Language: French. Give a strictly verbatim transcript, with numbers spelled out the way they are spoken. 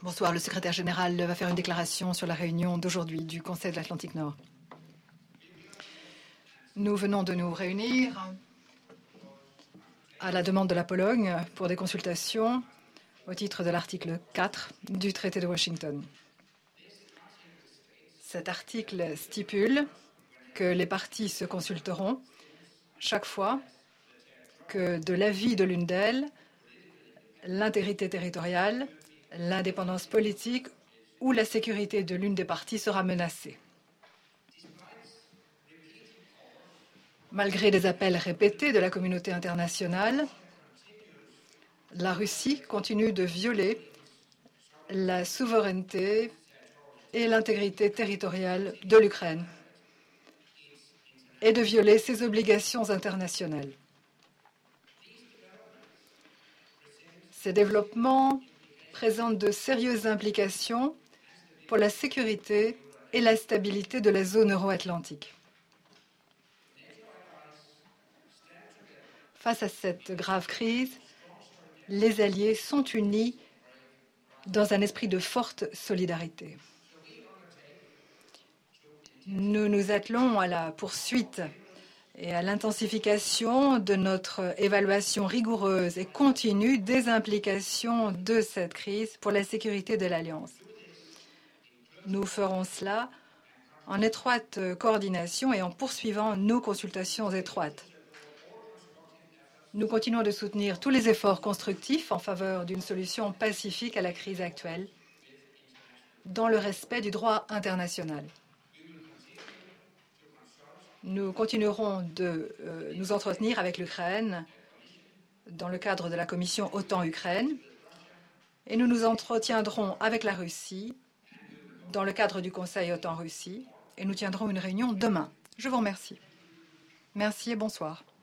Bonsoir, le secrétaire général va faire une déclaration sur la réunion d'aujourd'hui du Conseil de l'Atlantique Nord. Nous venons de nous réunir à la demande de la Pologne pour des consultations au titre de l'article quatre du traité de Washington. Cet article stipule que les parties se consulteront chaque fois que de l'avis de l'une d'elles, l'intégrité territoriale, l'indépendance politique ou la sécurité de l'une des parties sera menacée. Malgré des appels répétés de la communauté internationale, la Russie continue de violer la souveraineté et l'intégrité territoriale de l'Ukraine et de violer ses obligations internationales. Ces développements présentent de sérieuses implications pour la sécurité et la stabilité de la zone euro-atlantique. Face à cette grave crise, les alliés sont unis dans un esprit de forte solidarité. Nous nous attelons à la poursuite et à l'intensification de notre évaluation rigoureuse et continue des implications de cette crise pour la sécurité de l'Alliance. Nous ferons cela en étroite coordination et en poursuivant nos consultations étroites. Nous continuons de soutenir tous les efforts constructifs en faveur d'une solution pacifique à la crise actuelle, dans le respect du droit international. Nous continuerons de euh, nous entretenir avec l'Ukraine dans le cadre de la commission OTAN-Ukraine et nous nous entretiendrons avec la Russie dans le cadre du Conseil OTAN-Russie et nous tiendrons une réunion demain. Je vous remercie. Merci et bonsoir.